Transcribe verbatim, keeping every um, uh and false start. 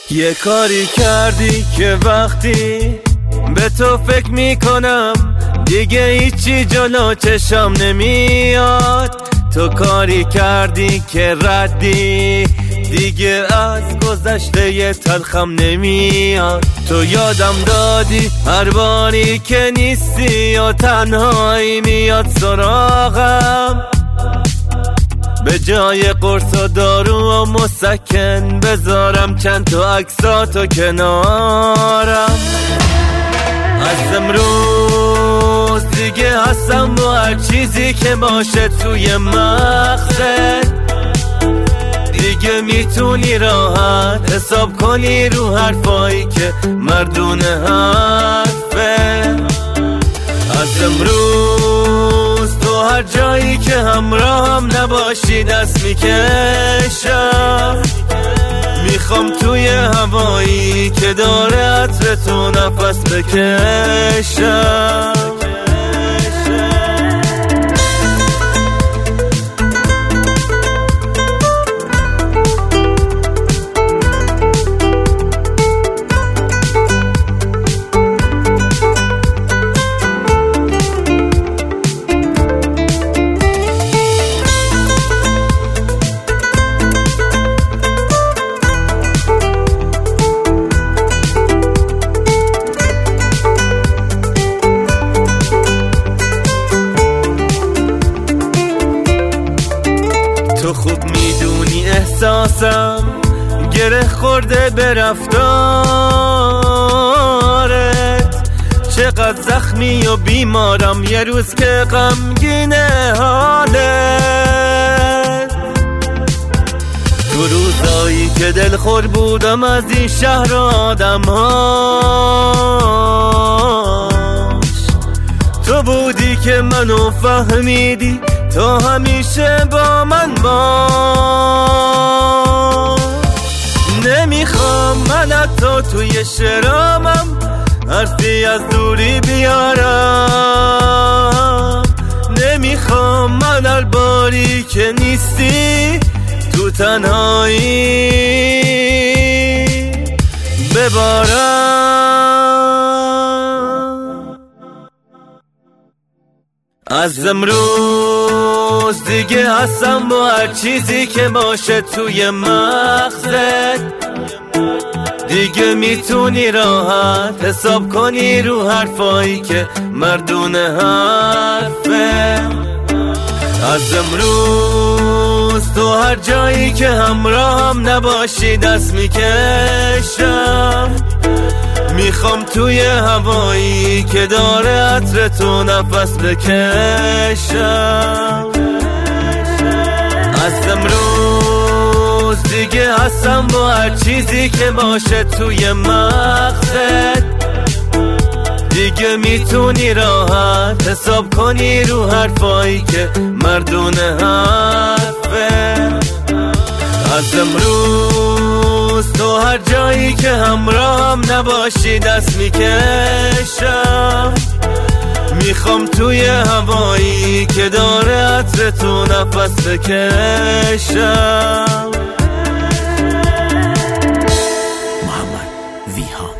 یه کاری کردی که وقتی به تو فکر میکنم دیگه هیچی جلو چشم نمیاد. تو کاری کردی که ردی دیگه از گذشته یه تلخم نمیاد. تو یادم دادی هر باری که نیستی و تنهایی میاد سراغم، به جای قرص و دارو و مسکن بذارم چند تا عکساتو کنارم. از امروز دیگه هستم با هر چیزی که باشه توی مغزت. دیگه میتونی راحت حساب کنی رو حرفایی که مردونه حرفه. از امروز تو هر جایی که همراهم نباشی دست میکشم. میخوام توی هوایی که داره عطر تو نفس بکشم. تو خوب میدونی احساسم گره خورده به رفتارت، چقدر زخمی و بیمارم یه روز که غمگینه حالت. تو روزایی که دلخور بودم از این شهر آدم هاش، تو بودی که منو فهمیدی، تو همیشه با من باش. نمیخوام من حتی توی شرامم حرفی از دوری بیارم. نمیخوام من هر باری که نیستی تو تنهایی ببارم. از امروز دیگه هستم با هر چیزی که باشه توی مغزت. دیگه میتونی راحت حساب کنی رو حرفایی که مردونه حرفه. از امروز تو هر جایی که همراهم نباشی دست میکشم. میخوام توی هوایی که داره عطر تو نفس بکشم. از امروز دیگه هستم با هر چیزی که باشه توی مغزت. دیگه میتونی راحت حساب کنی رو حرفایی که مردونه حرفه. از امروز تو هر جایی که همراهم نباشی دست میکشم. میخوام توی هوایی که داره عطر تو نفس بکشم. محمد ویهان.